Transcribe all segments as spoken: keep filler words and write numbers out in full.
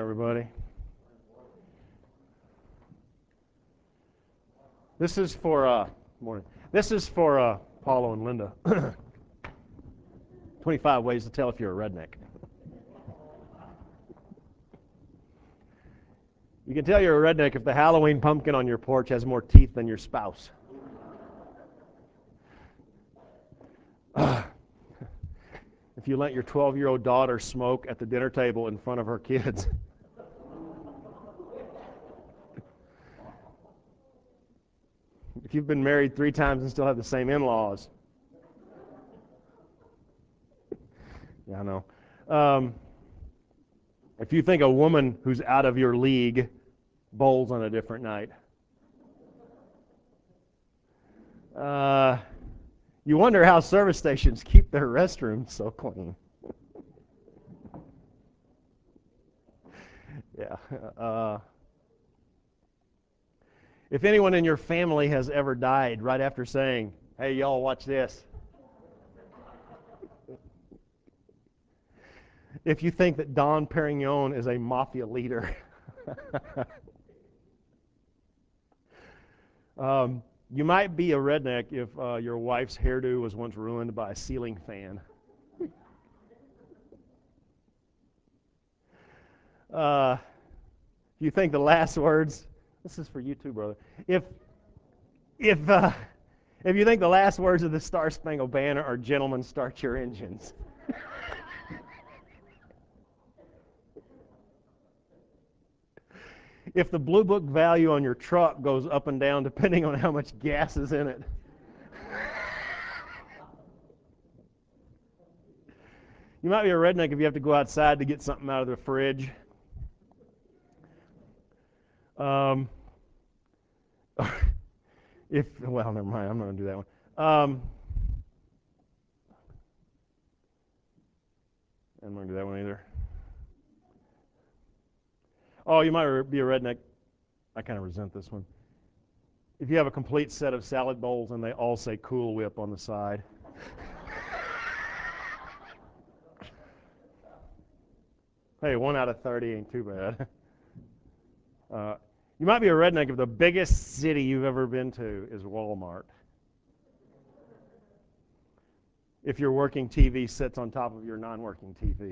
everybody. This is for uh, morning. This is for uh, Paulo and Linda. twenty-five ways to tell if you're a redneck. You can tell you're a redneck if the Halloween pumpkin on your porch has more teeth than your spouse. If you let your twelve-year-old daughter smoke at the dinner table in front of her kids. If you've been married three times and still have the same in-laws. Yeah, I know. Um, if you think a woman who's out of your league bowls on a different night. Uh, you wonder how service stations keep their restrooms so clean. Yeah. Uh, if anyone in your family has ever died right after saying, "Hey, y'all, watch this." If you think that Don Perignon is a mafia leader. um, you might be a redneck if uh, your wife's hairdo was once ruined by a ceiling fan. uh, you think the last words, this is for you too, brother. If if uh, if you think the last words of the Star Spangled Banner are "Gentlemen, start your engines." If the Blue Book value on your truck goes up and down depending on how much gas is in it. You might be a redneck if you have to go outside to get something out of the fridge. Um, if well, never mind. I'm not going to do that one. Um, I'm not going to do that one either. Oh, you might be a redneck. I kind of resent this one. If you have a complete set of salad bowls and they all say Cool Whip on the side. Hey, one out of thirty ain't too bad. Uh, you might be a redneck if the biggest city you've ever been to is Walmart. If your working T V sits on top of your non-working T V.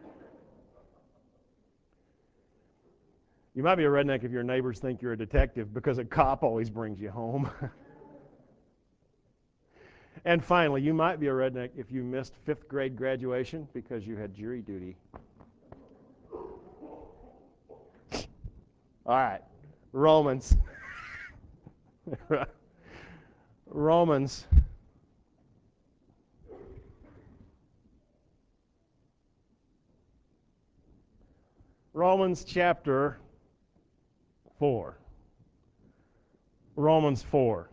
You might be a redneck if your neighbors think you're a detective because a cop always brings you home. And finally, you might be a redneck if you missed fifth grade graduation because you had jury duty. All right, Romans. Romans. Romans chapter four. Romans four.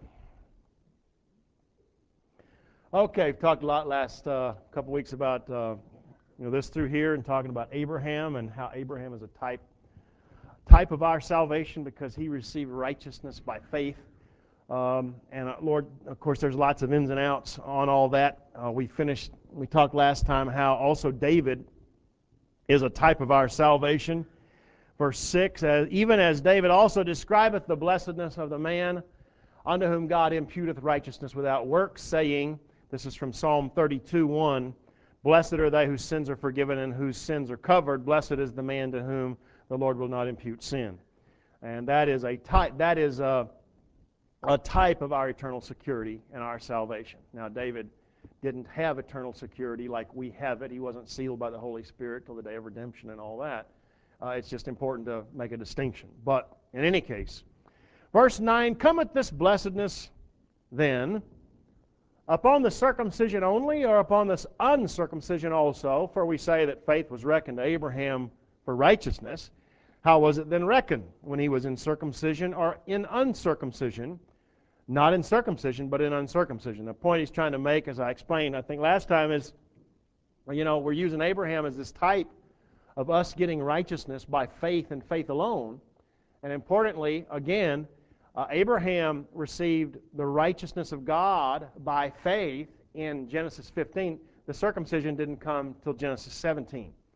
Okay, we've talked a lot last uh, couple weeks about uh, you know this through here and talking about Abraham and how Abraham is a type type of our salvation because he received righteousness by faith. Um, and uh, Lord, of course, there's lots of ins and outs on all that. Uh, we finished. We talked last time how also David is a type of our salvation. Verse six, as, even as David also describeth the blessedness of the man unto whom God imputeth righteousness without works, saying, this is from Psalm thirty-two one, blessed are they whose sins are forgiven and whose sins are covered. Blessed is the man to whom the Lord will not impute sin. And that is a type, that is a, a type of our eternal security and our salvation. Now, David didn't have eternal security like we have it. He wasn't sealed by the Holy Spirit till the day of redemption and all that. Uh, it's just important to make a distinction. But in any case, verse nine, cometh this blessedness then upon the circumcision only, or upon this uncircumcision also? For we say that faith was reckoned to Abraham for righteousness. How was it then reckoned? When he was in circumcision or in uncircumcision? Not in circumcision, but in uncircumcision. The point he's trying to make, as I explained, I think last time, is, you know, we're using Abraham as this type of us getting righteousness by faith and faith alone. And importantly, again, uh, Abraham received the righteousness of God by faith in Genesis fifteen. The circumcision didn't come till Genesis seventeen.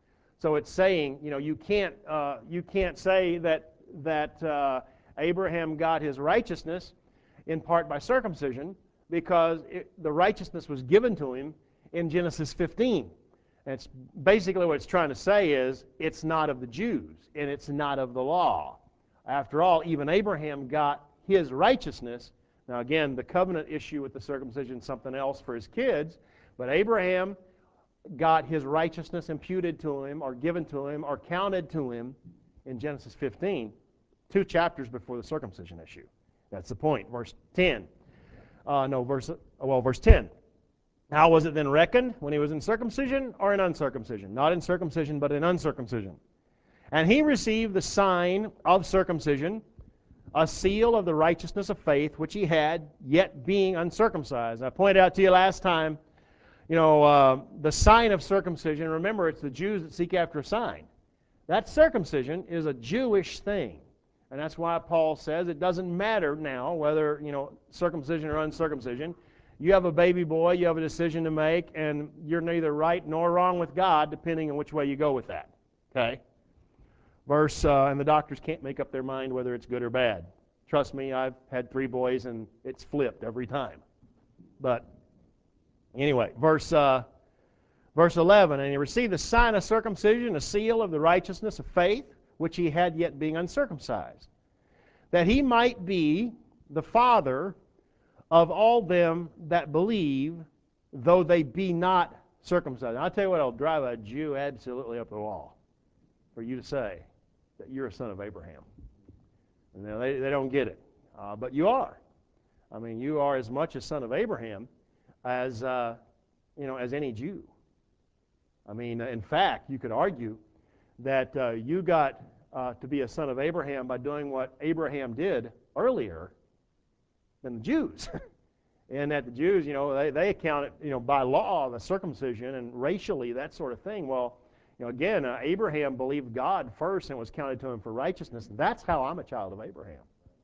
So it's saying, you know, you can't uh, you can't say that that uh, Abraham got his righteousness in part by circumcision, because it, the righteousness was given to him in Genesis fifteen. And it's basically what it's trying to say is it's not of the Jews and it's not of the law. After all, even Abraham got his righteousness. Now again, the covenant issue with the circumcision is something else for his kids, but Abraham got his righteousness imputed to him or given to him or counted to him in Genesis fifteen, two chapters before the circumcision issue. That's the point. Verse ten. Uh, no, verse, well, verse ten. How was it then reckoned? When he was in circumcision or in uncircumcision? Not in circumcision, but in uncircumcision. And he received the sign of circumcision, a seal of the righteousness of faith, which he had, yet being uncircumcised. I pointed out to you last time, you know, uh, the sign of circumcision, remember, it's the Jews that seek after a sign. That circumcision is a Jewish thing. And that's why Paul says it doesn't matter now whether, you know, circumcision or uncircumcision. You have a baby boy, you have a decision to make, and you're neither right nor wrong with God, depending on which way you go with that. Okay? Verse, uh, and the doctors can't make up their mind whether it's good or bad. Trust me, I've had three boys, and it's flipped every time. But anyway, verse uh, verse eleven, and he received the sign of circumcision, a seal of the righteousness of faith, which he had yet being uncircumcised, that he might be the father of all them that believe, though they be not circumcised. And I'll tell you what, it'll drive a Jew absolutely up the wall for you to say that you're a son of Abraham. You know, they, they don't get it. Uh, but you are. I mean, you are as much a son of Abraham as, uh, you know, as any Jew. I mean, in fact, you could argue that uh, you got uh, to be a son of Abraham by doing what Abraham did earlier than the Jews. And that the Jews, you know, they, they account it, you know, by law, the circumcision, and racially, that sort of thing. Well, you know, again, uh, Abraham believed God first and was counted to him for righteousness. That's how I'm a child of Abraham.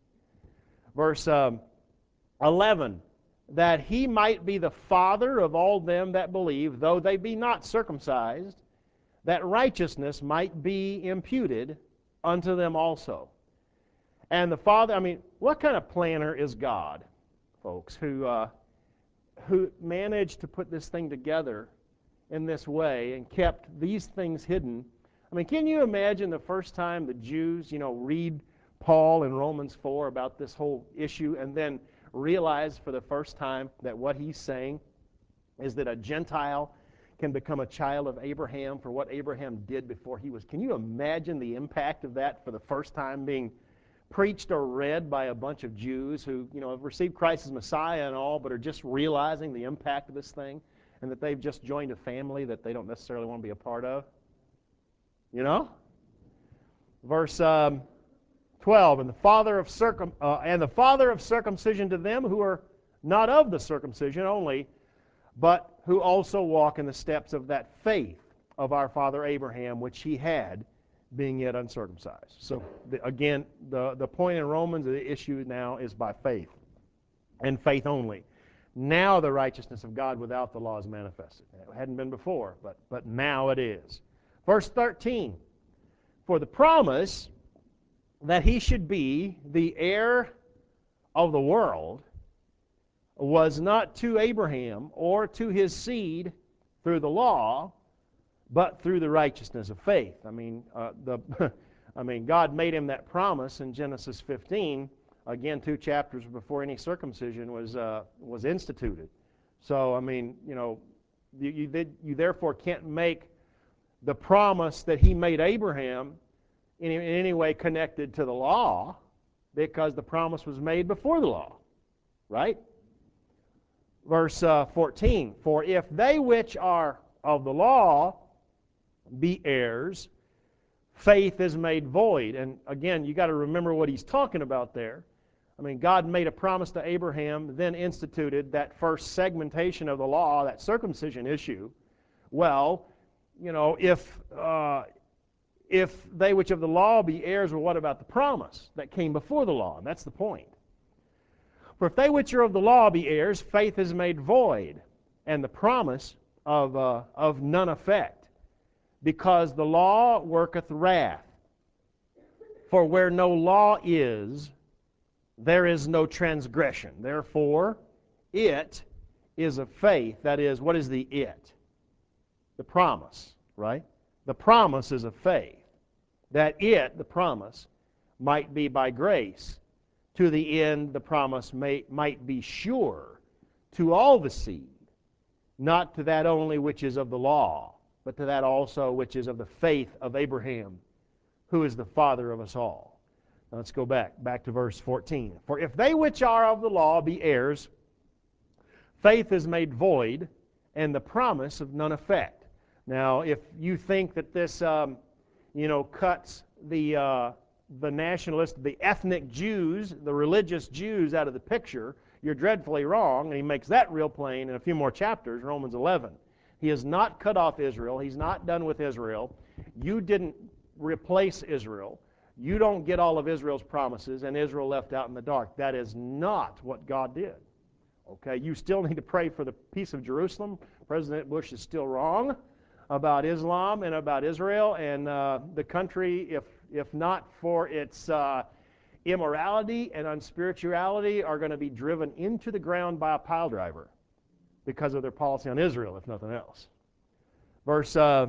Verse um, eleven, that he might be the father of all them that believe, though they be not circumcised, that righteousness might be imputed unto them also. And the Father, I mean, what kind of planner is God, folks, who, uh, who managed to put this thing together in this way and kept these things hidden? I mean, can you imagine the first time the Jews, you know, read Paul in Romans four about this whole issue and then realize for the first time that what he's saying is that a Gentile can become a child of Abraham for what Abraham did before he was. Can you imagine the impact of that for the first time being preached or read by a bunch of Jews who, you know, have received Christ as Messiah and all, but are just realizing the impact of this thing and that they've just joined a family that they don't necessarily want to be a part of? You know? Verse um, twelve, and the father of circum uh, and the father of circumcision to them who are not of the circumcision only, but who also walk in the steps of that faith of our father Abraham, which he had, being yet uncircumcised. So the, again, the, the point in Romans, the issue now is by faith, and faith only. Now the righteousness of God without the law is manifested. It hadn't been before, but, but now it is. Verse thirteen, for the promise that he should be the heir of the world was not to Abraham or to his seed through the law, but through the righteousness of faith. I mean, uh, the, I mean, God made him that promise in Genesis fifteen, again, two chapters before any circumcision was uh, was instituted. So, I mean, you know, you, you, did, you therefore can't make the promise that he made Abraham in, in any way connected to the law, because the promise was made before the law, right? Verse uh, fourteen, for if they which are of the law be heirs, faith is made void. And again, you got to remember what he's talking about there. I mean, God made a promise to Abraham, then instituted that first segmentation of the law, that circumcision issue. Well, you know, if uh, if they which of the law be heirs, well, what about the promise that came before the law? And that's the point. For if they which are of the law be heirs, faith is made void, and the promise of uh, of none effect. because the law worketh wrath. For where no law is, there is no transgression. Therefore, it is of faith. That is, what is the it? The promise, right? The promise is of faith. That it, the promise, might be by grace, to the end the promise may, might be sure to all the seed, not to that only which is of the law, but to that also which is of the faith of Abraham, who is the father of us all. Now let's go back, back to verse fourteen. For if they which are of the law be heirs, faith is made void, and the promise of none effect. Now, if you think that this, um, you know, cuts the uh, the nationalist, the ethnic Jews, the religious Jews out of the picture, you're dreadfully wrong, and he makes that real plain in a few more chapters, Romans eleven. He has not cut off Israel. He's not done with Israel. You didn't replace Israel. You don't get all of Israel's promises, and Israel left out in the dark. That is not what God did. Okay, you still need to pray for the peace of Jerusalem. President Bush is still wrong about Islam and about Israel, and uh, the country, if if not for its uh, immorality and unspirituality, are going to be driven into the ground by a pile driver because of their policy on Israel, if nothing else. Verse uh,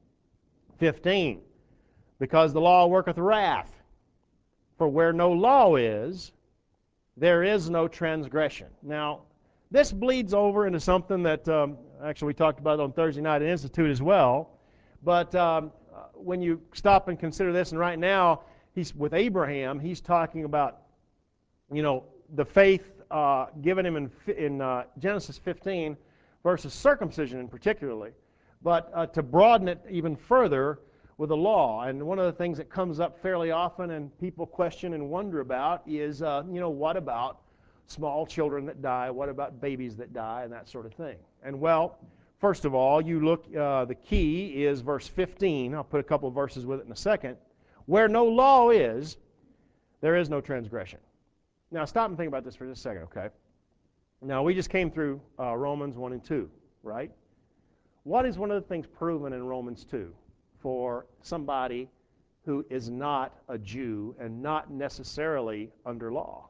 fifteen, because the law worketh wrath, for where no law is, there is no transgression. Now, this bleeds over into something that um, actually we talked about on Thursday night at Institute as well. But um, when you stop and consider this, and right now he's with Abraham, he's talking about, you know, the faith uh, given him in, in uh, Genesis fifteen versus circumcision in particularly. But uh, to broaden it even further with the law, and one of the things that comes up fairly often and people question and wonder about is, uh, you know, what about small children that die? What about babies that die and that sort of thing? And well, first of all, you look, uh, the key is verse fifteen. I'll put a couple of verses with it in a second. Where no law is, there is no transgression. Now stop and think about this for just a second, okay? Now we just came through uh, Romans one and two, right? What is one of the things proven in Romans two for somebody who is not a Jew and not necessarily under law?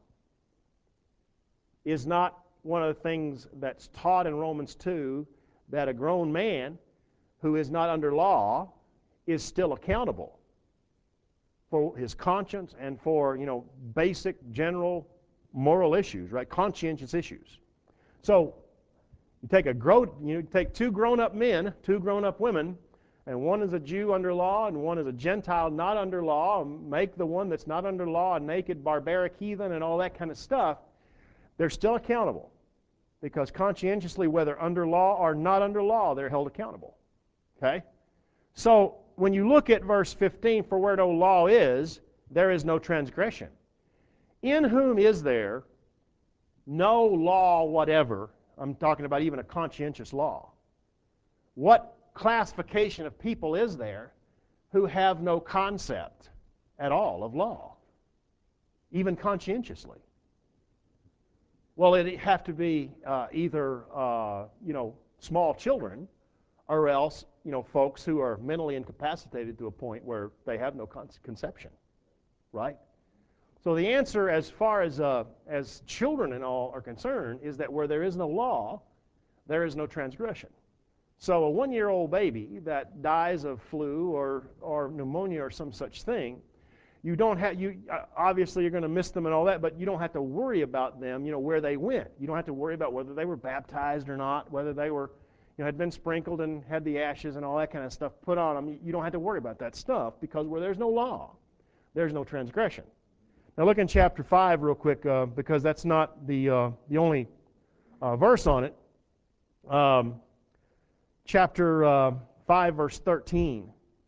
Is not one of the things that's taught in Romans two that a grown man who is not under law is still accountable for his conscience and for, you know, basic general moral issues, right? Conscientious issues. So you take a grown, you take two grown-up men, two grown-up women, and one is a Jew under law and one is a Gentile not under law, make the one that's not under law a naked, barbaric heathen and all that kind of stuff. They're still accountable because conscientiously, whether under law or not under law, they're held accountable. Okay? So when you look at verse fifteen, for where no law is, there is no transgression. In whom is there no law whatever? I'm talking about even a conscientious law. What classification of people is there who have no concept at all of law, even conscientiously? Well, it'd have to be uh, either, uh, you know, small children or else, you know, folks who are mentally incapacitated to a point where they have no con- conception, right? So the answer as far as, uh, as children and all are concerned is that where there is no law, there is no transgression. So a one-year-old baby that dies of flu or, or pneumonia or some such thing, you don't have, you, uh, obviously you're going to miss them and all that, but you don't have to worry about them, you know, where they went. You don't have to worry about whether they were baptized or not, whether they were, you know, had been sprinkled and had the ashes and all that kind of stuff put on them. You don't have to worry about that stuff because where there's no law, there's no transgression. Now look in chapter five real quick uh, because that's not the, uh, the only uh, verse on it. Um, chapter uh, five, verse thirteen.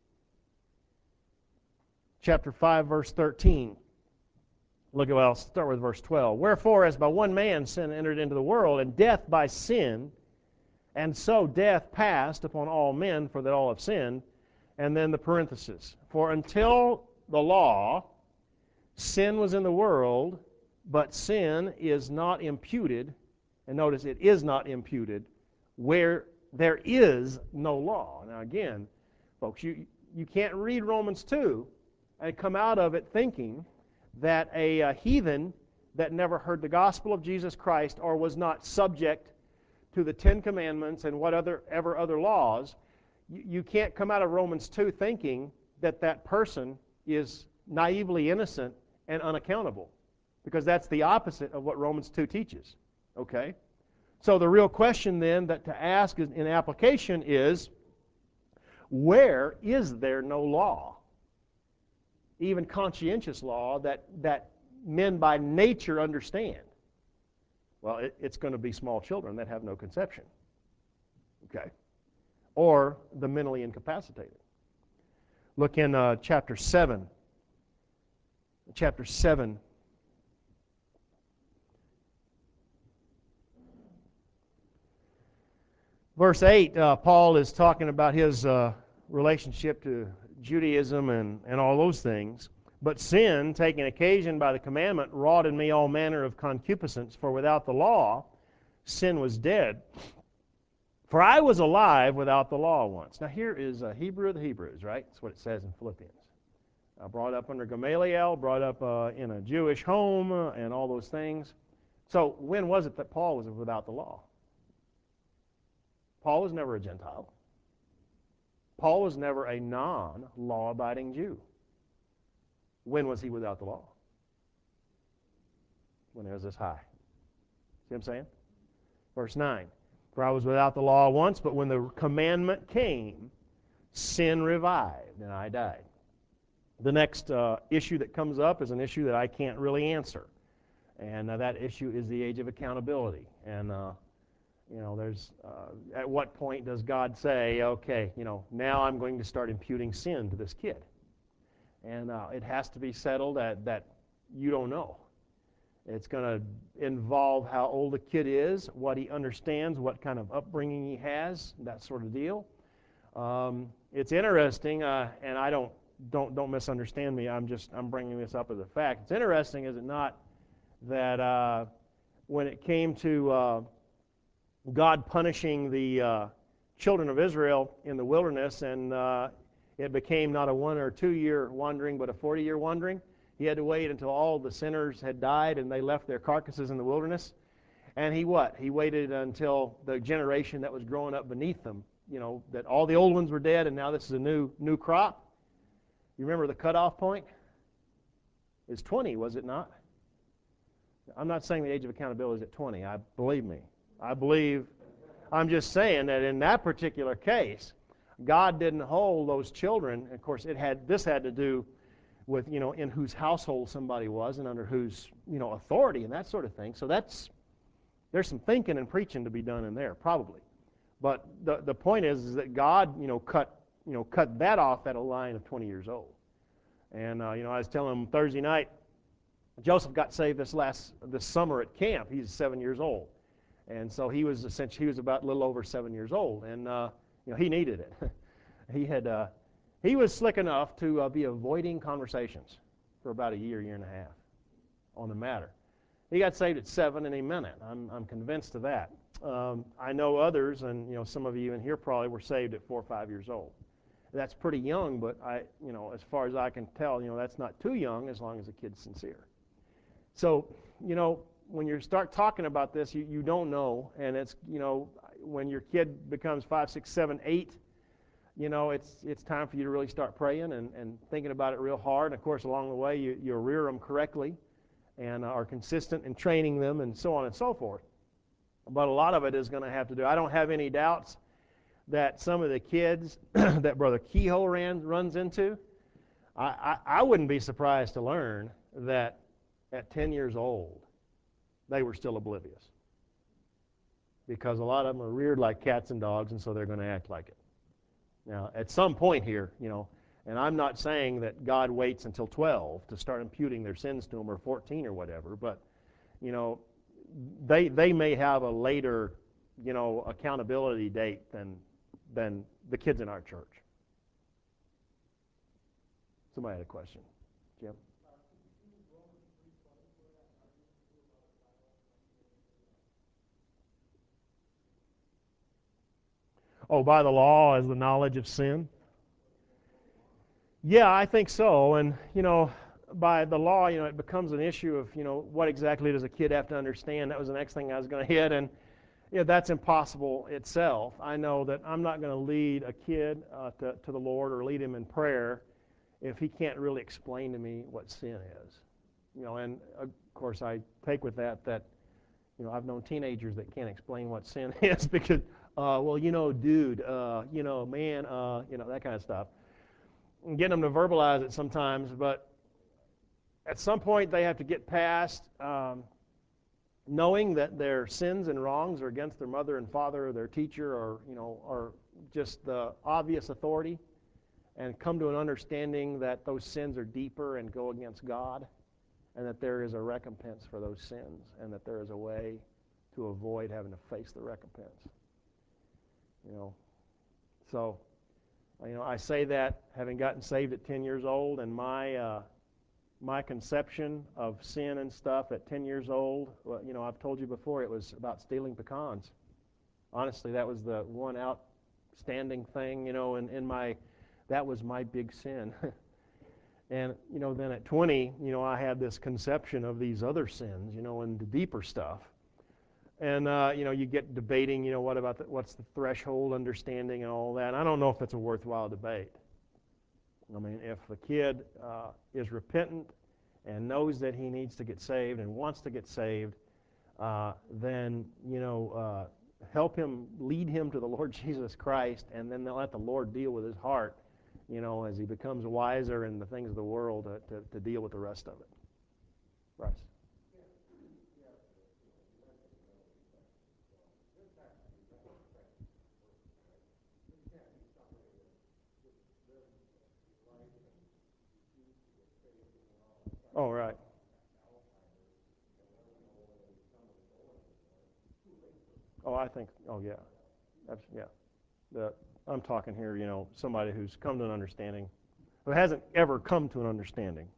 Chapter five, verse thirteen. Look at, well, I'll start with verse twelve. Wherefore, as by one man sin entered into the world, and death by sin, and so death passed upon all men, for that all have sinned. And then the parenthesis. For until the law, sin was in the world, but sin is not imputed. And notice, it is not imputed where there is no law. Now again, Folks, you, you can't read Romans two and come out of it thinking that a, a heathen that never heard the gospel of Jesus Christ or was not subject to the Ten Commandments and whatever ever other laws, you, you can't come out of Romans two thinking that that person is naively innocent and unaccountable, because that's the opposite of what Romans two teaches. Okay? So the real question then that to ask in application is, where is there no law, even conscientious law, that, that men by nature understand? Well, it, it's going to be small children that have no conception. Okay? Or the mentally incapacitated. Look in uh, chapter seven. Chapter seven. Verse eight, uh, Paul is talking about his uh, relationship to Judaism and, and all those things. But sin, taking occasion by the commandment, wrought in me all manner of concupiscence, for without the law sin was dead. For I was alive without the law once. Now here is a Hebrew of the Hebrews, right? That's what it says in Philippians. Uh, brought up under Gamaliel, brought up uh, in a Jewish home, uh, and all those things. So when was it that Paul was without the law? Paul was never a Gentile. Paul was never a non-law-abiding Jew. When was he without the law? When he was this high. See what I'm saying? Verse nine. For I was without the law once, but when the commandment came, sin revived, and I died. The next uh, issue that comes up is an issue that I can't really answer. And uh, that issue is the age of accountability. And, uh, you know, there's, uh, at what point does God say, okay, you know, now I'm going to start imputing sin to this kid? And uh, it has to be settled that, that you don't know. It's going to involve how old a kid is, what he understands, what kind of upbringing he has, that sort of deal. Um, it's interesting, uh, and I don't don't don't misunderstand me. I'm just I'm bringing this up as a fact. It's interesting, is it not, that uh, when it came to uh, God punishing the uh, children of Israel in the wilderness, and uh, it became not a one or two year wandering, but a forty year wandering. He had to wait until all the sinners had died and they left their carcasses in the wilderness. And he what? He waited until the generation that was growing up beneath them, you know, that all the old ones were dead and now this is a new new crop. You remember the cutoff point? It's twenty, was it not? I'm not saying the age of accountability is at twenty. I believe me. I believe, I'm just saying that in that particular case, God didn't hold those children. Of course, it had this had to do with, you know, in whose household somebody was and under whose, you know, authority and that sort of thing. So that's, there's some thinking and preaching to be done in there, probably. But the the point is, is that God, you know, cut, you know, cut that off at a line of twenty years old. And, uh, you know, I was telling him Thursday night, Joseph got saved this last, this summer at camp. He's seven years old. And so he was essentially, he was about a little over seven years old. And, uh, you know, he needed it. he had, uh, He was slick enough to uh, be avoiding conversations for about a year, year and a half on the matter. He got saved at seven and he meant it. I'm, I'm convinced of that. Um, I know others, and you know some of you in here probably were saved at four or five years old. That's pretty young, but I, you know, as far as I can tell, you know, that's not too young as long as the kid's sincere. So, you know, when you start talking about this, you, you don't know, and it's, you know, when your kid becomes five, six, seven, eight, you know, it's it's time for you to really start praying and, and thinking about it real hard. And of course, along the way, you, you rear them correctly and are consistent in training them and so on and so forth. But a lot of it is going to have to do, I don't have any doubts that some of the kids that Brother Kehoe ran, runs into, I, I, I wouldn't be surprised to learn that at ten years old, they were still oblivious. Because a lot of them are reared like cats and dogs, and so they're going to act like it. Now, at some point here, you know, and I'm not saying that God waits until twelve to start imputing their sins to them, or fourteen or whatever, but, you know, they they may have a later, you know, accountability date than than the kids in our church. Somebody had a question. Jim? Oh, by the law as the knowledge of sin? Yeah, I think so. And, you know, by the law, you know, it becomes an issue of, you know, what exactly does a kid have to understand? That was the next thing I was going to hit. And, you know, that's impossible itself. I know that I'm not going to lead a kid uh, to, to the Lord or lead him in prayer if he can't really explain to me what sin is. You know, and of course I take with that that, you know, I've known teenagers that can't explain what sin is because, uh, well, you know, dude, uh, you know, man, uh, you know, that kind of stuff. And getting them to verbalize it sometimes, but at some point they have to get past um, knowing that their sins and wrongs are against their mother and father or their teacher or, you know, or just the obvious authority, and come to an understanding that those sins are deeper and go against God, and that there is a recompense for those sins, and that there is a way to avoid having to face the recompense. You know, so, you know, I say that having gotten saved at ten years old, and my uh, my conception of sin and stuff at ten years old, well, you know, I've told you before, it was about stealing pecans. Honestly, that was the one outstanding thing, you know, in, in my, that was my big sin. And, you know, then at twenty, you know, I had this conception of these other sins, you know, and the deeper stuff. And, uh, you know, you get debating, you know, what about the, what's the threshold understanding and all that. And I don't know if it's a worthwhile debate. I mean, if a kid uh, is repentant and knows that he needs to get saved and wants to get saved, uh, then, you know, uh, help him, lead him to the Lord Jesus Christ, and then let the Lord deal with his heart, you know, as he becomes wiser in the things of the world to, to, to deal with the rest of it. Bryce? Oh, right. Oh, I think, oh, yeah. That's, yeah. The, I'm talking here, you know, somebody who's come to an understanding, who hasn't ever come to an understanding.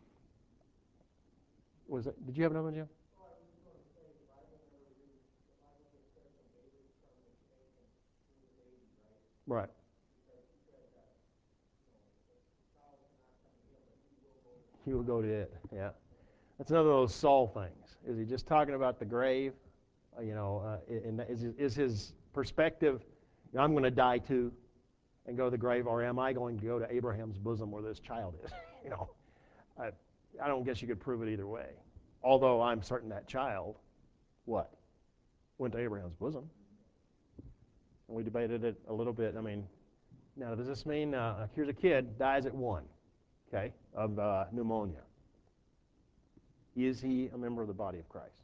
Was it, did you have another one, Jim? Right. He will go to it, yeah. That's another of those Saul things. Is he just talking about the grave? Uh, you know, uh, in, is, is his perspective, you know, I'm going to die too and go to the grave, or am I going to go to Abraham's bosom where this child is? You know, I, I don't guess you could prove it either way. Although I'm certain that child, what, went to Abraham's bosom. And we debated it a little bit. I mean, now does this mean, uh, here's a kid, dies at one, okay, of uh, pneumonia. Is he a member of the body of Christ?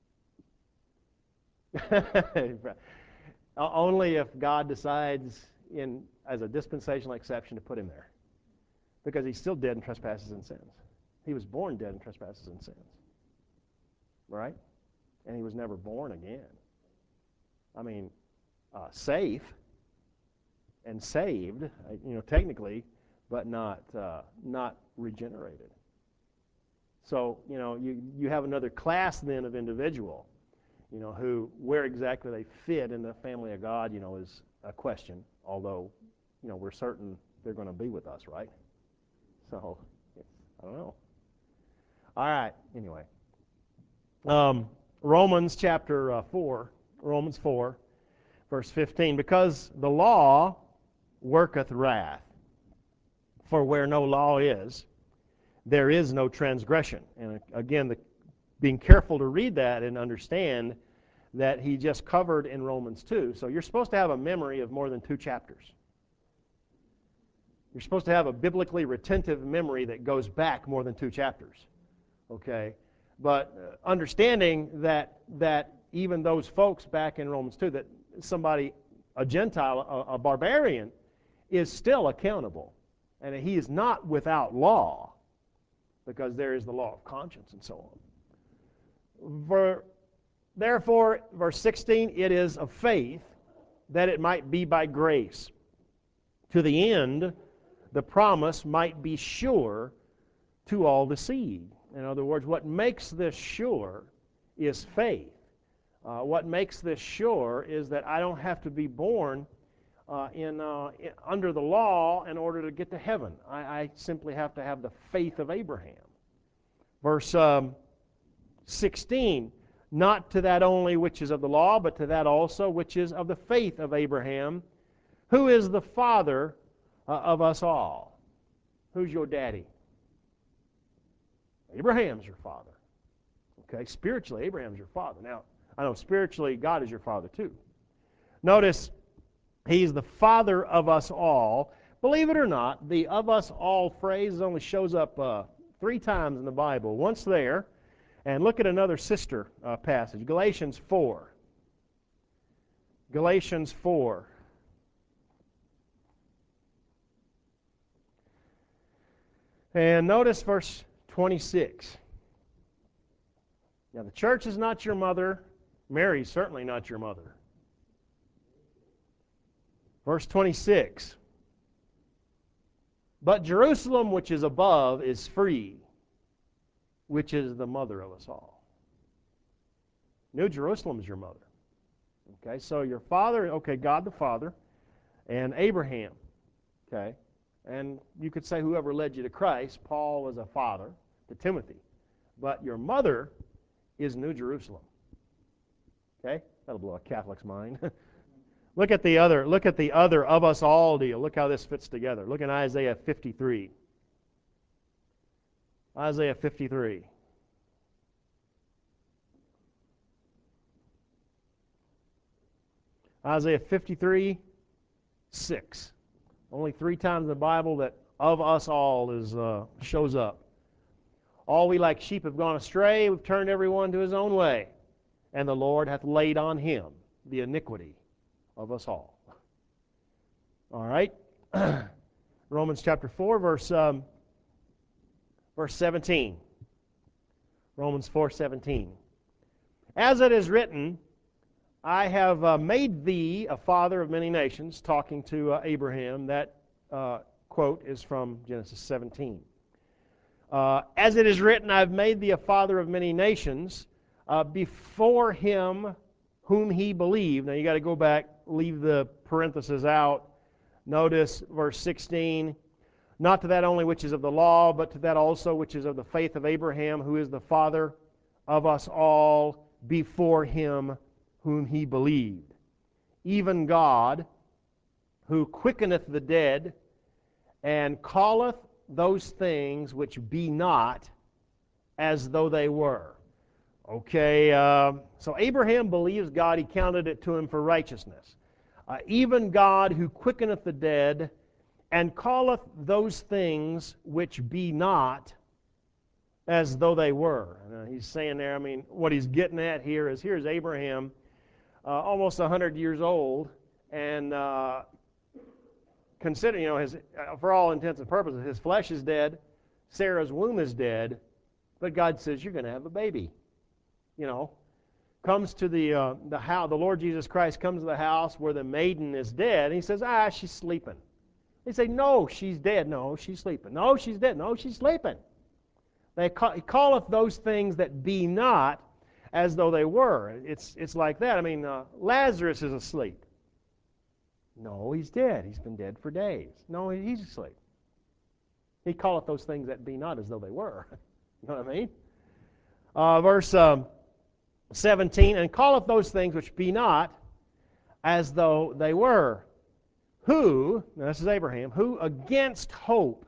Only if God decides in as a dispensational exception to put him there. Because he's still dead in trespasses and sins. He was born dead in trespasses and sins. Right? And he was never born again. I mean, uh, safe and saved, you know, technically, but not uh, not regenerated. So, you know, you, you have another class then of individual, you know, who, where exactly they fit in the family of God, you know, is a question, although, you know, we're certain they're going to be with us, right? So, I don't know. All right, anyway. Um, Romans chapter uh, four, Romans four, verse fifteen, because the law worketh wrath, for where no law is, there is no transgression. And again, the, being careful to read that and understand that he just covered in Romans two. So you're supposed to have a memory of more than two chapters. You're supposed to have a biblically retentive memory that goes back more than two chapters. Okay? But uh, understanding that that even those folks back in Romans two, that somebody, a Gentile, a, a barbarian, is still accountable. And he is not without law, because there is the law of conscience and so on. For, therefore, verse sixteen, it is of faith that it might be by grace, to the end the promise might be sure to all the seed. In other words, what makes this sure is faith. Uh, what makes this sure is that I don't have to be born uh, in, uh, in under the law in order to get to heaven. I, I simply have to have the faith of Abraham. Verse um, sixteen, not to that only which is of the law, but to that also which is of the faith of Abraham, who is the father uh, of us all. Who's your daddy? Abraham's your father. Okay, spiritually, Abraham's your father. Now, I know spiritually, God is your father too. Notice, he's the father of us all. Believe it or not, the of us all phrase only shows up uh, three times in the Bible. Once there, and look at another sister uh, passage, Galatians four. Galatians four. And notice verse twenty-six. Now, the church is not your mother. Mary's certainly not your mother. Verse twenty-six. But Jerusalem which is above is free, which is the mother of us all. New Jerusalem is your mother. Okay, so your father, okay, God the Father, and Abraham. Okay, and you could say whoever led you to Christ. Paul was a father to Timothy. But your mother is New Jerusalem. Okay? That'll blow a Catholic's mind. Look at the other, look at the other of us all deal. Look how this fits together. Look at Isaiah fifty-three. Isaiah fifty-three. Isaiah fifty-three, six. Only three times in the Bible that of us all is uh, shows up. All we like sheep have gone astray, we've turned everyone to his own way, and the Lord hath laid on him the iniquity of us all. All right? Romans chapter four, verse, um, verse seventeen. Romans four seventeen. As it is written, I have uh, made thee a father of many nations, talking to uh, Abraham. That uh, quote is from Genesis seventeen. Uh, as it is written, I've made thee a father of many nations, uh, before him whom he believed. Now you got to go back, leave the parenthesis out. Notice verse sixteen. Not to that only which is of the law, but to that also which is of the faith of Abraham, who is the father of us all, before him whom he believed. Even God, who quickeneth the dead, and calleth those things which be not as though they were. Okay, uh, so Abraham believes God, he counted it to him for righteousness. Uh, even God, who quickeneth the dead, and calleth those things which be not as though they were. Uh, he's saying there, I mean, what he's getting at here is, here's Abraham, uh, almost one hundred years old, and uh, consider, you know, his, uh, for all intents and purposes, his flesh is dead, Sarah's womb is dead, but God says, you're going to have a baby. You know, comes to the uh, the house, the Lord Jesus Christ comes to the house where the maiden is dead, and he says, ah, she's sleeping. They say, no, she's dead. No, she's sleeping. No, she's dead. No, she's sleeping. They call, he calleth those things that be not as though they were. It's, it's like that. I mean, uh, Lazarus is asleep. No, he's dead. He's been dead for days. No, he's asleep. He calleth those things that be not as though they were. You know what I mean? Uh, verse um, seventeen, and calleth those things which be not as though they were. Who, now this is Abraham, who against hope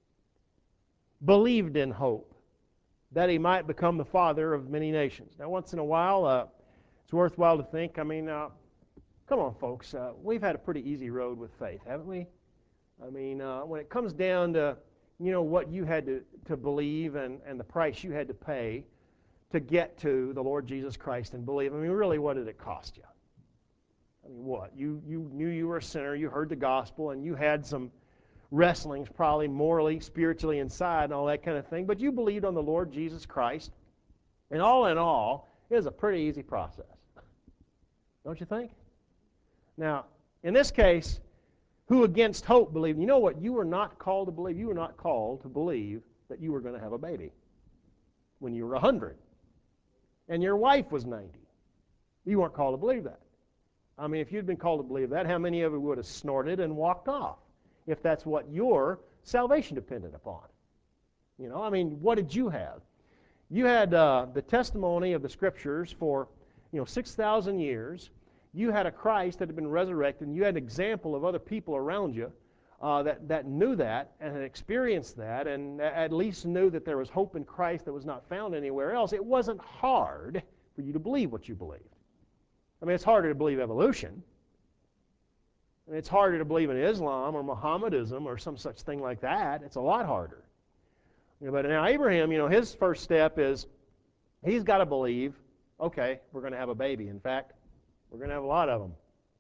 believed in hope, that he might become the father of many nations. Now, once in a while, uh, it's worthwhile to think, I mean, uh, come on, folks, uh, we've had a pretty easy road with faith, haven't we? I mean, uh, when it comes down to, you know, what you had to, to believe and, and the price you had to pay to get to the Lord Jesus Christ and believe, I mean, really, what did it cost you? I mean, what? You, you knew you were a sinner, you heard the gospel, and you had some wrestlings probably morally, spiritually inside and all that kind of thing, but you believed on the Lord Jesus Christ, and all in all, it was a pretty easy process. Don't you think? Now, in this case, who against hope believed? You know what? You were not called to believe. You were not called to believe that you were going to have a baby when you were one hundred and your wife was ninety. You weren't called to believe that. I mean, if you'd been called to believe that, how many of you would have snorted and walked off if that's what your salvation depended upon? You know, I mean, what did you have? You had uh, the testimony of the Scriptures for, you know, six thousand years. You had a Christ that had been resurrected, and you had an example of other people around you uh, that, that knew that and had experienced that and at least knew that there was hope in Christ that was not found anywhere else. It wasn't hard for you to believe what you believed. I mean, it's harder to believe evolution. I mean, it's harder to believe in Islam or Mohammedanism or some such thing like that. It's a lot harder. You know, but now Abraham, you know, his first step is he's got to believe, okay, we're going to have a baby. In fact, we're going to have a lot of them.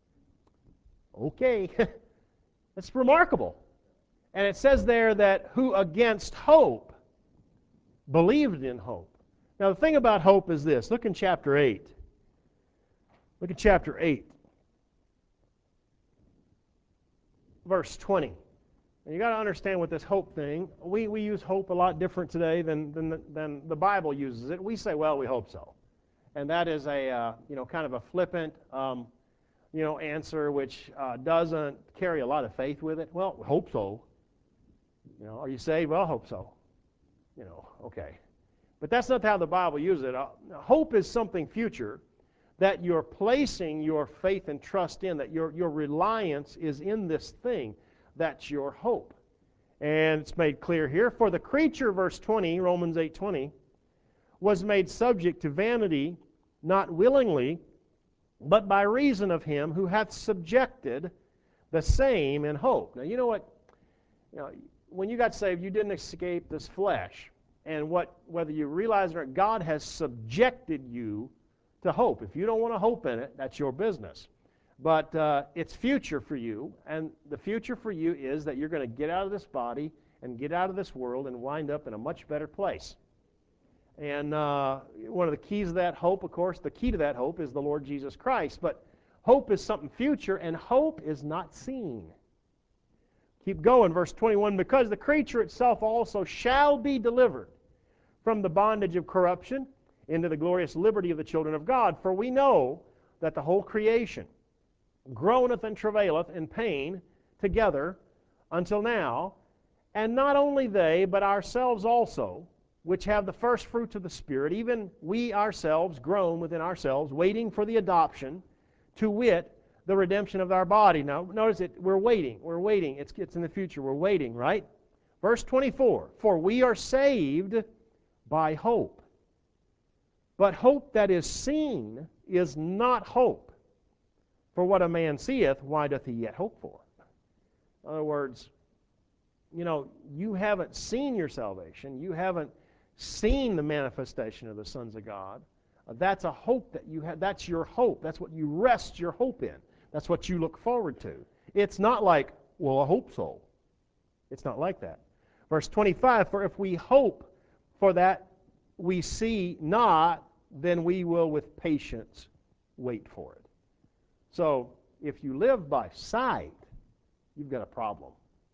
Okay. That's remarkable. And it says there that who against hope believed in hope. Now the thing about hope is this. Look in chapter eight. Look at chapter eight. Verse twenty. And you got to understand with this hope thing, we, we use hope a lot different today than, than, the, than the Bible uses it. We say, well, we hope so. And that is a, uh, you know, kind of a flippant, um, you know, answer which uh, doesn't carry a lot of faith with it. Well, hope so. You know, are you saved? Well, hope so. You know, okay. But that's not how the Bible uses it. Uh, hope is something future that you're placing your faith and trust in, that your, your reliance is in this thing. That's your hope. And it's made clear here. For the creature, verse twenty, Romans eight twenty, was made subject to vanity, not willingly, but by reason of him who hath subjected the same in hope. Now, you know what? You know, when you got saved, you didn't escape this flesh. And what, whether you realize it or not, God has subjected you to hope. If you don't want to hope in it, that's your business. But uh, it's future for you, and the future for you is that you're going to get out of this body and get out of this world and wind up in a much better place. And uh, one of the keys of that hope, of course, the key to that hope is the Lord Jesus Christ. But hope is something future, and hope is not seen. Keep going, verse twenty-one, because the creature itself also shall be delivered from the bondage of corruption into the glorious liberty of the children of God. For we know that the whole creation groaneth and travaileth in pain together until now, and not only they, but ourselves also, which have the first fruits of the Spirit, even we ourselves groan within ourselves, waiting for the adoption, to wit, the redemption of our body. Now, notice it, we're waiting, we're waiting. It's, it's in the future, we're waiting, right? Verse twenty-four, for we are saved by hope. But hope that is seen is not hope. For what a man seeth, why doth he yet hope for? In other words, you know, you haven't seen your salvation. You haven't seen the manifestation of the sons of God. Uh, that's a hope that you have. That's your hope. That's what you rest your hope in. That's what you look forward to. It's not like, well, I hope so. It's not like that. Verse twenty-five, for if we hope for that we see not, then we will with patience wait for it. So, if you live by sight, you've got a problem.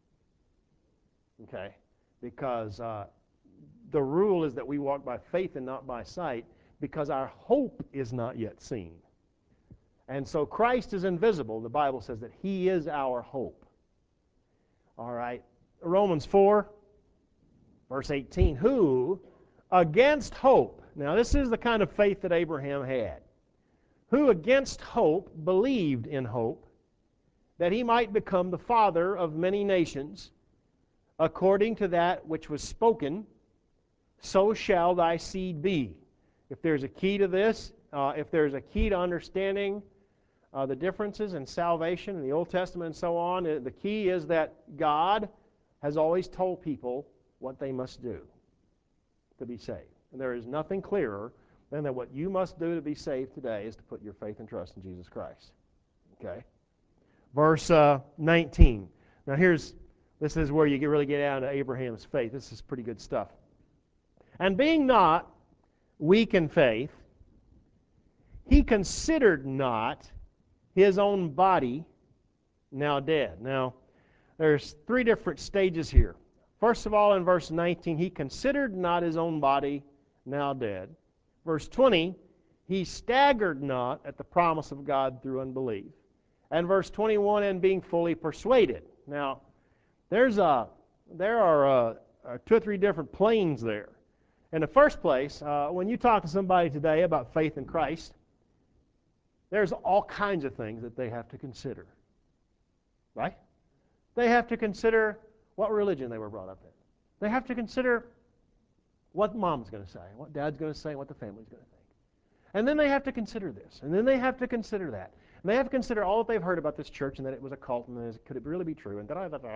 Okay? Because uh, the rule is that we walk by faith and not by sight, because our hope is not yet seen. And so Christ is invisible. The Bible says that He is our hope. All right? Romans four, verse eighteen, who against hope, now this is the kind of faith that Abraham had, who against hope believed in hope, that he might become the father of many nations, according to that which was spoken, so shall thy seed be. If there's a key to this, uh, if there's a key to understanding uh, the differences in salvation in the Old Testament and so on, the key is that God has always told people what they must do to be saved. And there is nothing clearer than that what you must do to be saved today is to put your faith and trust in Jesus Christ. Okay? Verse uh, nineteen. Now here's, this is where you get, really get out into Abraham's faith. This is pretty good stuff. And being not weak in faith, he considered not his own body now dead. Now, there's three different stages here. First of all, in verse nineteen, he considered not his own body now dead. Verse twenty, He staggered not at the promise of God through unbelief. And verse twenty-one, and being fully persuaded. Now, there's a, there are a, a two or three different planes there. In the first place, uh, when you talk to somebody today about faith in Christ, there's all kinds of things that they have to consider. Right? They have to consider what religion they were brought up in. They have to consider what mom's going to say, what dad's going to say, what the family's going to think. And then they have to consider this, and then they have to consider that. And they have to consider all that they've heard about this church and that it was a cult and that could it really be true? And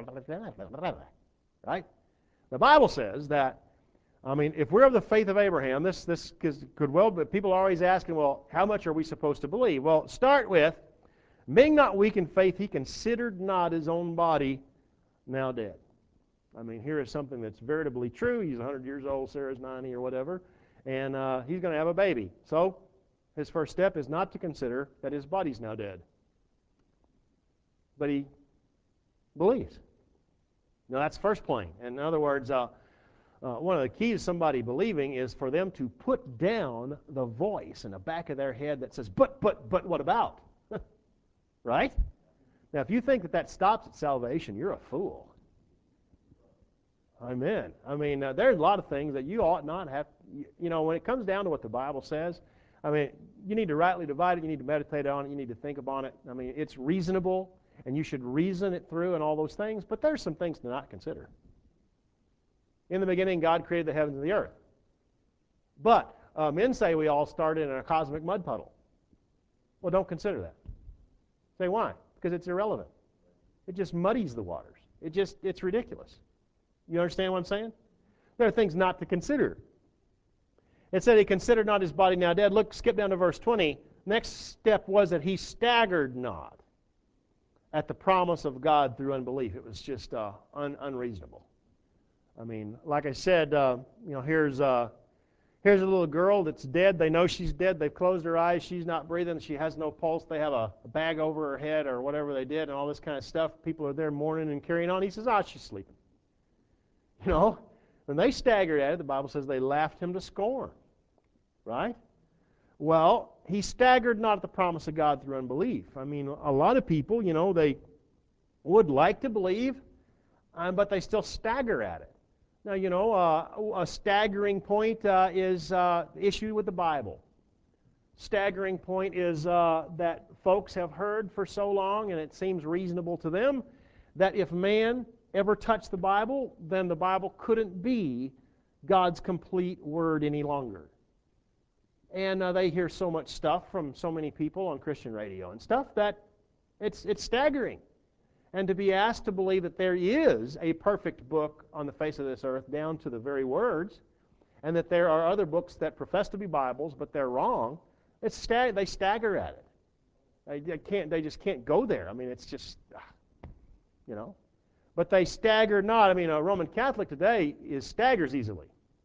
right? The Bible says that, I mean, if we're of the faith of Abraham, this this could well, but people are always asking, well, how much are we supposed to believe? Well, start with, being not weak in faith, he considered not his own body now dead. I mean, here is something that's veritably true. He's one hundred years old, Sarah's ninety or whatever, and uh, he's going to have a baby. So his first step is not to consider that his body's now dead. But he believes. Now, that's first plane. In other words, uh, uh, one of the keys to somebody believing is for them to put down the voice in the back of their head that says, but, but, but what about? Right? Now, if you think that that stops at salvation, you're a fool. Amen. I mean, uh, there's a lot of things that you ought not have, you, you know, when it comes down to what the Bible says, I mean, you need to rightly divide it, you need to meditate on it, you need to think upon it. I mean, it's reasonable, and you should reason it through and all those things, but there's some things to not consider. In the beginning, God created the heavens and the earth. But uh, men say we all started in a cosmic mud puddle. Well, don't consider that. Say why? Because it's irrelevant. It just muddies the waters. It just, it's ridiculous. You understand what I'm saying? There are things not to consider. It said he considered not his body now dead. Look, skip down to verse twenty. Next step was that he staggered not at the promise of God through unbelief. It was just uh, un- unreasonable. I mean, like I said, uh, you know, here's uh, here's a little girl that's dead. They know she's dead. They've closed her eyes. She's not breathing. She has no pulse. They have a, a bag over her head or whatever they did and all this kind of stuff. People are there mourning and carrying on. He says, ah, she's sleeping. You know, when they staggered at it, the Bible says they laughed him to scorn. Right? Well, he staggered not at the promise of God through unbelief. I mean, a lot of people, you know, they would like to believe, um, but they still stagger at it. Now, you know, uh, a staggering point uh, is uh, the issue with the Bible. Staggering point is uh, that folks have heard for so long, and it seems reasonable to them, that if man ever touched the Bible, then the Bible couldn't be God's complete word any longer. And uh, they hear so much stuff from so many people on Christian radio and stuff that it's it's staggering. And to be asked to believe that there is a perfect book on the face of this earth down to the very words, and that there are other books that profess to be Bibles, but they're wrong, it's stag- they stagger at it. They, they can't. They just can't go there. I mean, it's just, you know. But they stagger not. I mean, a Roman Catholic today is staggers easily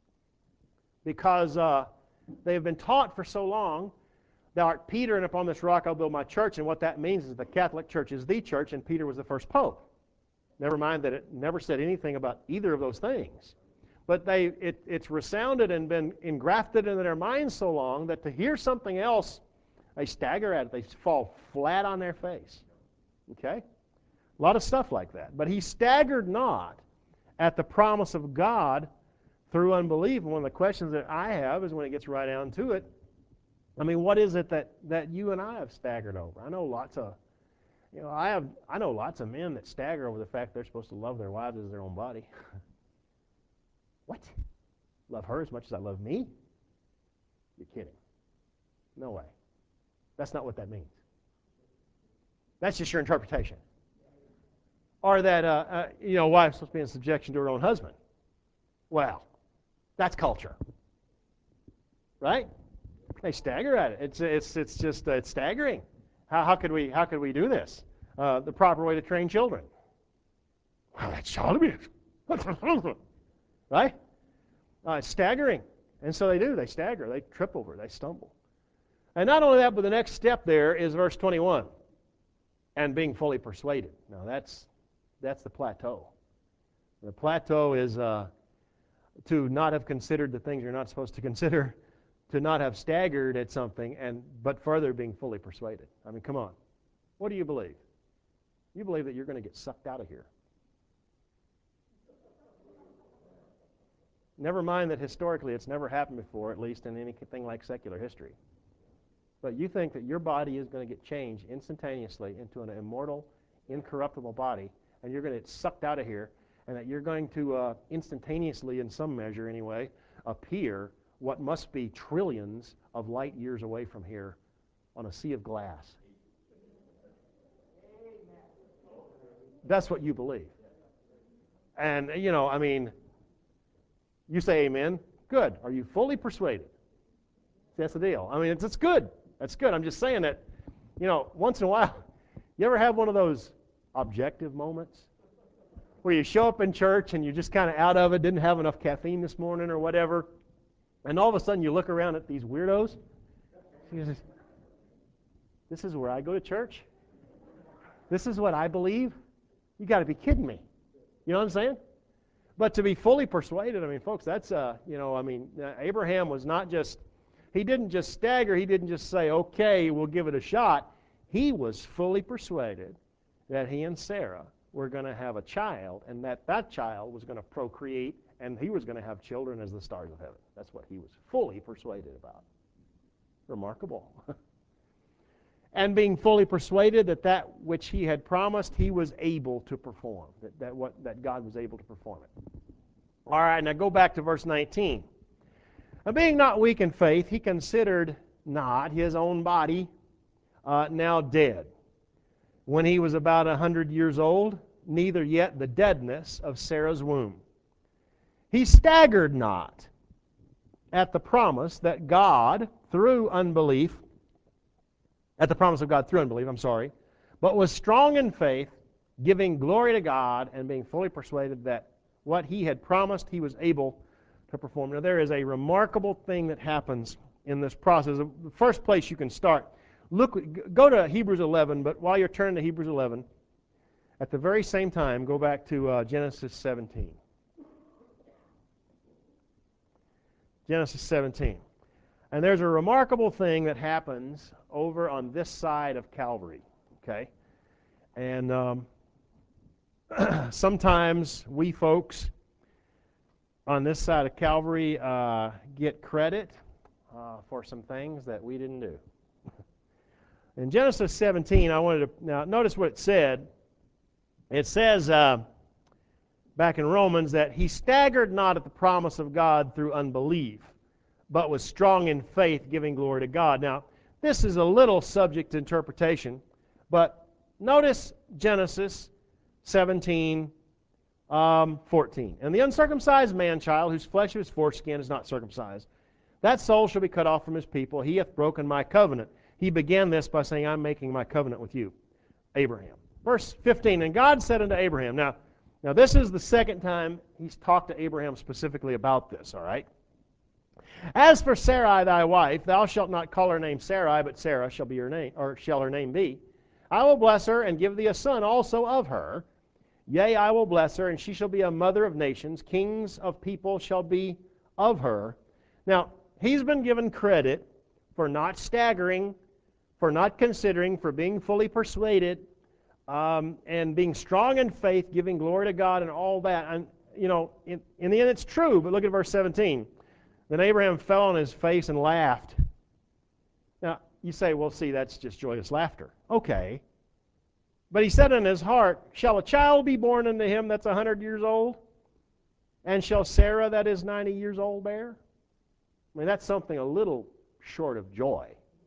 because uh, they have been taught for so long, thou art Peter, and upon this rock I'll build my church. And what that means is the Catholic Church is the church, and Peter was the first pope. Never mind that it never said anything about either of those things. But they it, it's resounded and been engrafted into their minds so long that to hear something else, they stagger at it. They fall flat on their face. Okay? A lot of stuff like that. But he staggered not at the promise of God through unbelief. And one of the questions that I have is when it gets right down to it, I mean, what is it that, that you and I have staggered over? I know lots of, you know, I have I know lots of men that stagger over the fact they're supposed to love their wives as their own body. What? Love her as much as I love me? You're kidding. No way. That's not what that means. That's just your interpretation. Or that, uh, uh, you know, wife's supposed to be in subjection to her own husband. Well, that's culture. Right? They stagger at it. It's it's it's just uh, it's staggering. How how could we how could we do this? Uh, the proper way to train children. Well, that's shall be. Right? Uh, it's staggering, and so they do. They stagger. They trip over. They stumble. And not only that, but the next step there is verse twenty-one, and being fully persuaded. Now that's that's the plateau. The plateau is uh, to not have considered the things you're not supposed to consider, to not have staggered at something, and but further being fully persuaded. I mean, come on. What do you believe? You believe that you're going to get sucked out of here. Never mind that historically it's never happened before, at least in anything like secular history. But you think that your body is going to get changed instantaneously into an immortal, incorruptible body, and you're going to get sucked out of here, and that you're going to uh, instantaneously, in some measure anyway, appear what must be trillions of light years away from here on a sea of glass. That's what you believe. And, you know, I mean, you say amen. Good. Are you fully persuaded? That's the deal. I mean, it's, it's good. That's good. I'm just saying that, you know, once in a while, you ever have one of those objective moments where you show up in church and you're just kind of out of it, didn't have enough caffeine this morning or whatever, and all of a sudden you look around at these weirdos. This is where I go to church? This is what I believe? You got to be kidding me. You know what I'm saying? But to be fully persuaded, I mean, folks, that's, uh, you know, I mean, uh, Abraham was not just, he didn't just stagger, he didn't just say, okay, we'll give it a shot. He was fully persuaded that he and Sarah were going to have a child, and that that child was going to procreate, and he was going to have children as the stars of heaven. That's what he was fully persuaded about. Remarkable. And being fully persuaded that that which he had promised, he was able to perform, that, that, what, that God was able to perform it. All right, now go back to verse nineteen. And being not weak in faith, he considered not his own body uh, now dead, when he was about a hundred years old, neither yet the deadness of Sarah's womb. He staggered not at the promise that God, through unbelief, at the promise of God through unbelief, I'm sorry, but was strong in faith, giving glory to God and being fully persuaded that what he had promised he was able to perform. Now there is a remarkable thing that happens in this process. The first place you can start, look, go to Hebrews eleven, but while you're turning to Hebrews eleven, at the very same time, go back to uh, Genesis seventeen. Genesis seventeen. And there's a remarkable thing that happens over on this side of Calvary, okay? And um, sometimes we folks on this side of Calvary uh, get credit uh, for some things that we didn't do. In Genesis seventeen, I wanted to, now notice what it said. It says uh, back in Romans that he staggered not at the promise of God through unbelief, but was strong in faith, giving glory to God. Now, this is a little subject to interpretation, but notice Genesis seventeen, um, fourteen. And the uncircumcised man-child, whose flesh of his foreskin is not circumcised, that soul shall be cut off from his people. He hath broken my covenant. He began this by saying, I'm making my covenant with you, Abraham. Verse fifteen, and God said unto Abraham, now, now this is the second time he's talked to Abraham specifically about this, all right? As for Sarai thy wife, thou shalt not call her name Sarai, but Sarah shall be her name, or shall her name be. I will bless her and give thee a son also of her. Yea, I will bless her, and she shall be a mother of nations. Kings of people shall be of her. Now, he's been given credit for not staggering, for not considering, for being fully persuaded, um, and being strong in faith, giving glory to God and all that. And, you know, in, in the end it's true, but look at verse seventeen. Then Abraham fell on his face and laughed. Now, you say, well, see, that's just joyous laughter. Okay. But he said in his heart, shall a child be born unto him that's a hundred years old? And shall Sarah that is ninety years old bear? I mean, that's something a little short of joy.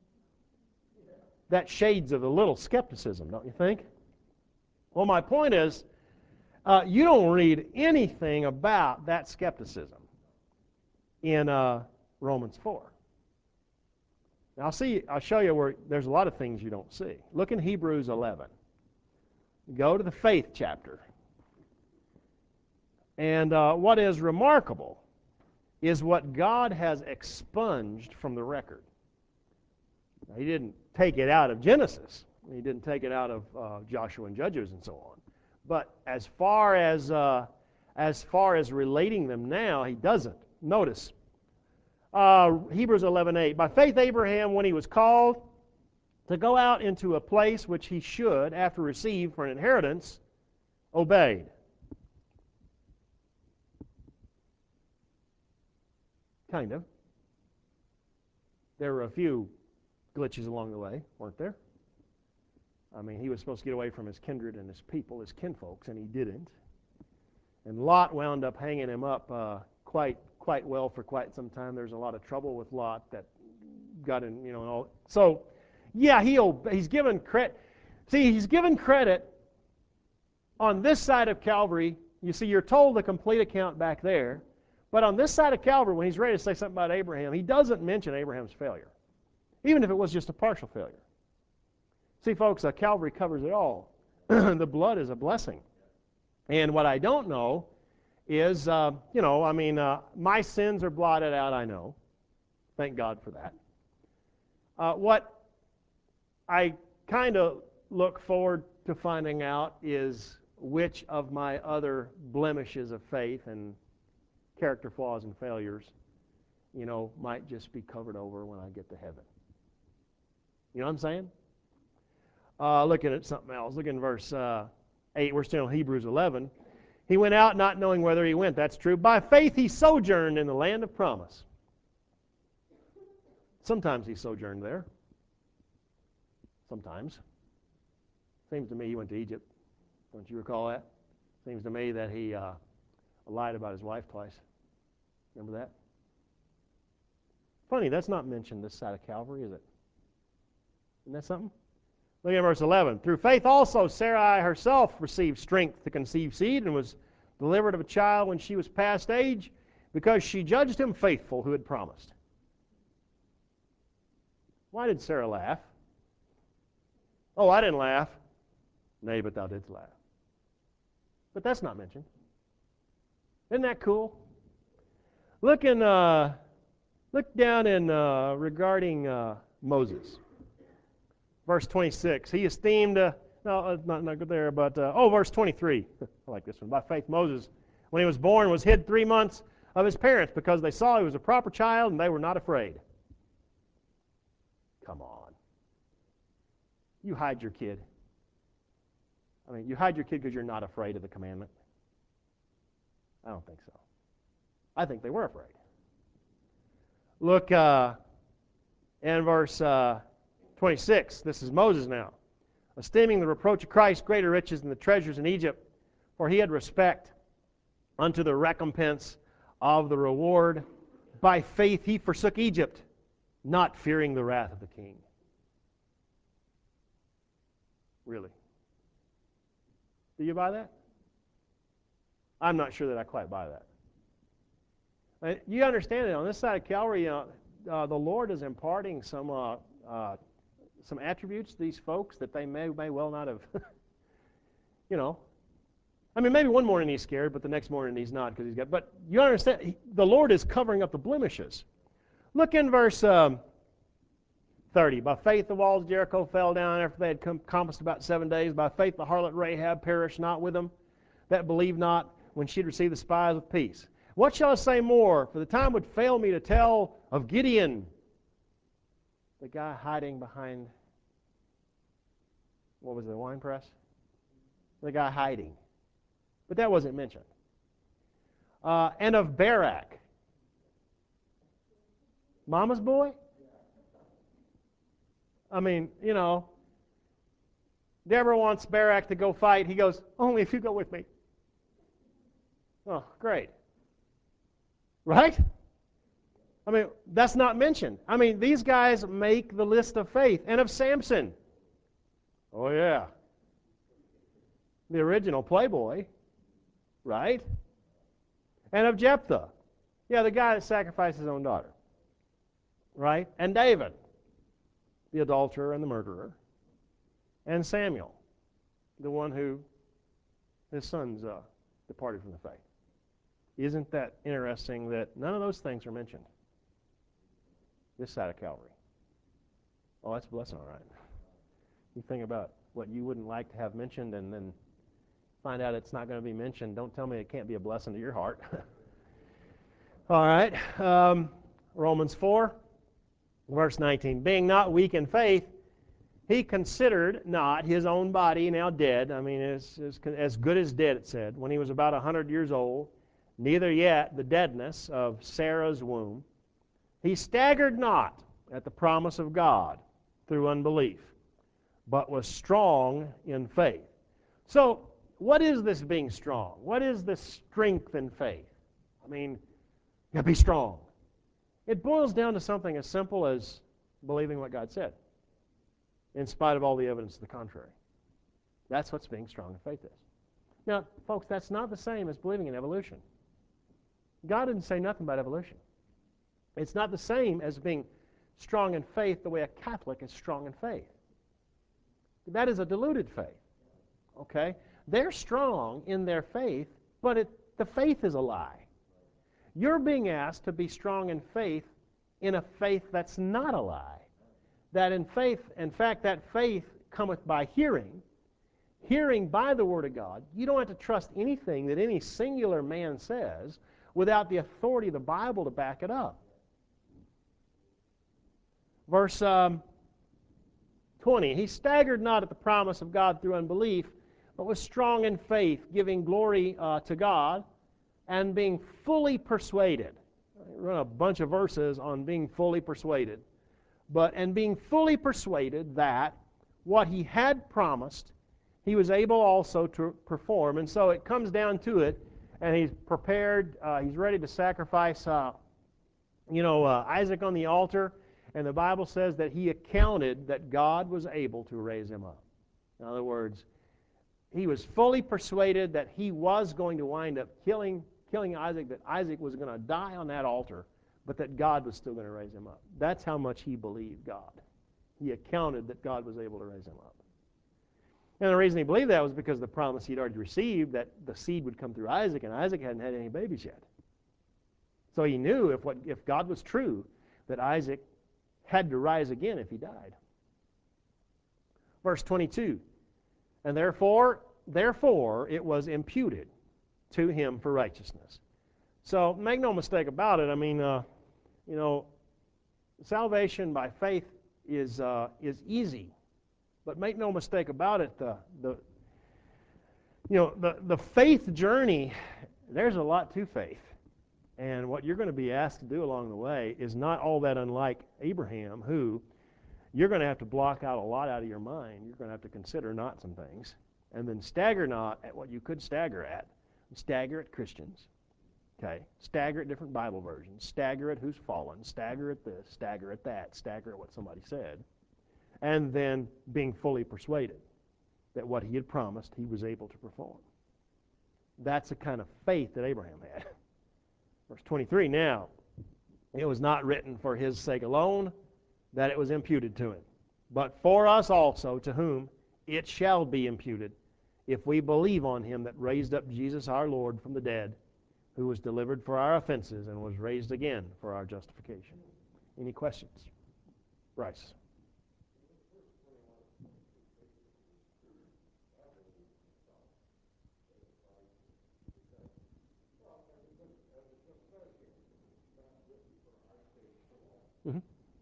That shades of a little skepticism, don't you think? Well, my point is, uh, you don't read anything about that skepticism in uh, Romans four. Now, I'll see. I'll show you where there's a lot of things you don't see. Look in Hebrews eleven. Go to the faith chapter. And uh, what is remarkable is what God has expunged from the record. Now, he didn't take it out of Genesis. He didn't take it out of uh, Joshua and Judges and so on. But as far as uh, as far as relating them now, he doesn't. Notice, Uh, Hebrews eleven eight. By faith Abraham, when he was called to go out into a place which he should, after receive for an inheritance, obeyed. Kind of. There were a few glitches along the way, weren't there? I mean, he was supposed to get away from his kindred and his people, his kinfolks, and he didn't. And Lot wound up hanging him up uh, quite quite well for quite some time. There's a lot of trouble with Lot that got in, you know, and all. So, yeah, he he's given credit. See, he's given credit on this side of Calvary. You see, you're told the complete account back there. But on this side of Calvary, when he's ready to say something about Abraham, he doesn't mention Abraham's failure, even if it was just a partial failure. See, folks, uh, Calvary covers it all. The blood is a blessing. And what I don't know is, uh, you know, I mean, uh, my sins are blotted out, I know. Thank God for that. Uh, what I kind of look forward to finding out is which of my other blemishes of faith and character flaws and failures, you know, might just be covered over when I get to heaven. You know what I'm saying? Uh, looking at something else. Look in verse uh, eight. We're still in Hebrews eleven. He went out not knowing whither he went. That's true. By faith he sojourned in the land of promise. Sometimes he sojourned there. Sometimes. Seems to me he went to Egypt. Don't you recall that? Seems to me that he uh, lied about his wife twice. Remember that? Funny, that's not mentioned this side of Calvary, is it? Isn't that something? Look at verse eleven. Through faith also Sarai herself received strength to conceive seed and was delivered of a child when she was past age, because she judged him faithful who had promised. Why did Sarah laugh? Oh, I didn't laugh. Nay, but thou didst laugh. But that's not mentioned. Isn't that cool? Look in, uh, look down in uh, regarding uh, Moses. Verse twenty-six. He esteemed, uh, no, it's not, not good there, but, uh, oh, verse twenty-three. I like this one. By faith, Moses, when he was born, was hid three months of his parents because they saw he was a proper child and they were not afraid. Come on. You hide your kid. I mean, you hide your kid because you're not afraid of the commandment. I don't think so. I think they were afraid. Look uh, in verse uh, twenty-six. This is Moses now. Esteeming the reproach of Christ greater riches than the treasures in Egypt, for he had respect unto the recompense of the reward. By faith he forsook Egypt, not fearing the wrath of the king. Really? Do you buy that? I'm not sure that I quite buy that. Uh, you understand that on this side of Calvary, you know, uh, the Lord is imparting some uh, uh, some attributes to these folks that they may may well not have. You know, I mean, maybe one morning he's scared, but the next morning he's not because he's got. But you understand, he, the Lord is covering up the blemishes. Look in verse um, thirty. By faith the walls of Jericho fell down after they had compassed about seven days. By faith the harlot Rahab perished not with them that believed not, when she had received the spies with peace. What shall I say more? For the time would fail me to tell of Gideon, the guy hiding behind, what was it, the wine press? The guy hiding. But that wasn't mentioned. Uh, and of Barak. Mama's boy? I mean, you know, Deborah wants Barak to go fight. He goes, only if you go with me. Oh, great. Right? I mean, that's not mentioned. I mean, these guys make the list of faith. And of Samson. Oh, yeah. The original playboy. Right? And of Jephthah. Yeah, the guy that sacrificed his own daughter. Right? And David. The adulterer and the murderer. And Samuel. The one who his sons uh, departed from the faith. Isn't that interesting that none of those things are mentioned this side of Calvary? Oh, that's a blessing, all right. You think about what you wouldn't like to have mentioned and then find out it's not going to be mentioned. Don't tell me it can't be a blessing to your heart. All right. Um, Romans four, verse nineteen. Being not weak in faith, he considered not his own body now dead. I mean, as, as, as good as dead, it said, when he was about a hundred years old, neither yet the deadness of Sarah's womb. He staggered not at the promise of God through unbelief, but was strong in faith. So, what is this being strong? What is this strength in faith? I mean, you got to be strong. It boils down to something as simple as believing what God said, in spite of all the evidence to the contrary. That's what being strong in faith is. Now, folks, that's not the same as believing in evolution. God didn't say nothing about evolution. It's not the same as being strong in faith the way a Catholic is strong in faith. That is a deluded faith. Okay? They're strong in their faith, but it, the faith is a lie. You're being asked to be strong in faith in a faith that's not a lie. That in faith, in fact, that faith cometh by hearing, hearing by the Word of God. You don't have to trust anything that any singular man says without the authority of the Bible to back it up. Verse um, twenty, he staggered not at the promise of God through unbelief, but was strong in faith, giving glory uh, to God, and being fully persuaded. I run a bunch of verses on being fully persuaded. But, and being fully persuaded that what he had promised, he was able also to perform. And so it comes down to it, and he's prepared, uh, he's ready to sacrifice, uh, you know, uh, Isaac on the altar. And the Bible says that he accounted that God was able to raise him up. In other words, he was fully persuaded that he was going to wind up killing, killing Isaac, that Isaac was going to die on that altar, but that God was still going to raise him up. That's how much he believed God. He accounted that God was able to raise him up. And the reason he believed that was because of the promise he'd already received that the seed would come through Isaac, and Isaac hadn't had any babies yet. So he knew if, what, if God was true, that Isaac had to rise again if he died. Verse twenty-two, and therefore, therefore it was imputed to him for righteousness. So make no mistake about it. I mean, uh, you know, salvation by faith is uh, is easy, but make no mistake about it. The the you know the the faith journey, there's a lot to faith. And what you're going to be asked to do along the way is not all that unlike Abraham, who you're going to have to block out a lot out of your mind. You're going to have to consider not some things. And then stagger not at what you could stagger at. Stagger at Christians. Okay? Stagger at different Bible versions. Stagger at who's fallen. Stagger at this. Stagger at that. Stagger at what somebody said. And then being fully persuaded that what he had promised he was able to perform. That's the kind of faith that Abraham had. Verse twenty-three, now, it was not written for his sake alone that it was imputed to him, but for us also, to whom it shall be imputed, if we believe on him that raised up Jesus our Lord from the dead, who was delivered for our offenses and was raised again for our justification. Any questions? Bryce. Mm-hmm.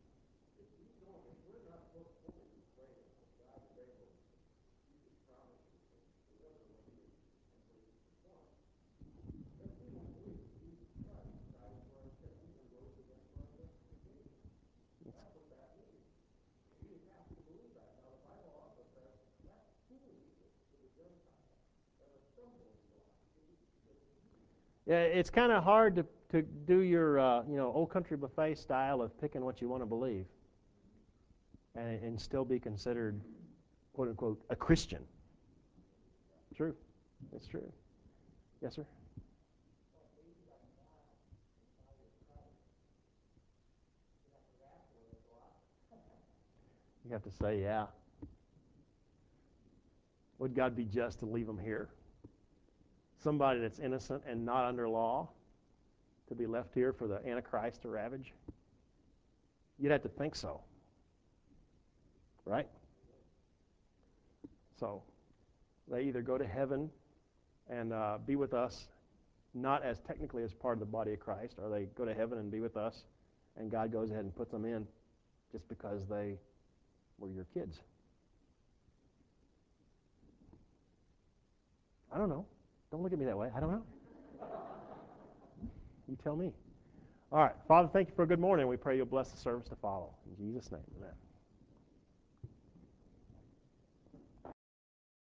Yeah, it's kind of hard to, to do your uh, you know old country buffet style of picking what you want to believe and, and still be considered, quote unquote, a Christian. True. That's true. Yes, sir? You have to say, yeah. Would God be just to leave them here? Somebody that's innocent and not under law to be left here for the Antichrist to ravage? You'd have to think so. Right? So, they either go to heaven and uh, be with us, not as technically as part of the body of Christ, or they go to heaven and be with us and God goes ahead and puts them in just because they were your kids? I don't know. Don't look at me that way. I don't know. You tell me. All right. Father, thank you for a good morning. We pray you'll bless the service to follow. In Jesus' name, amen.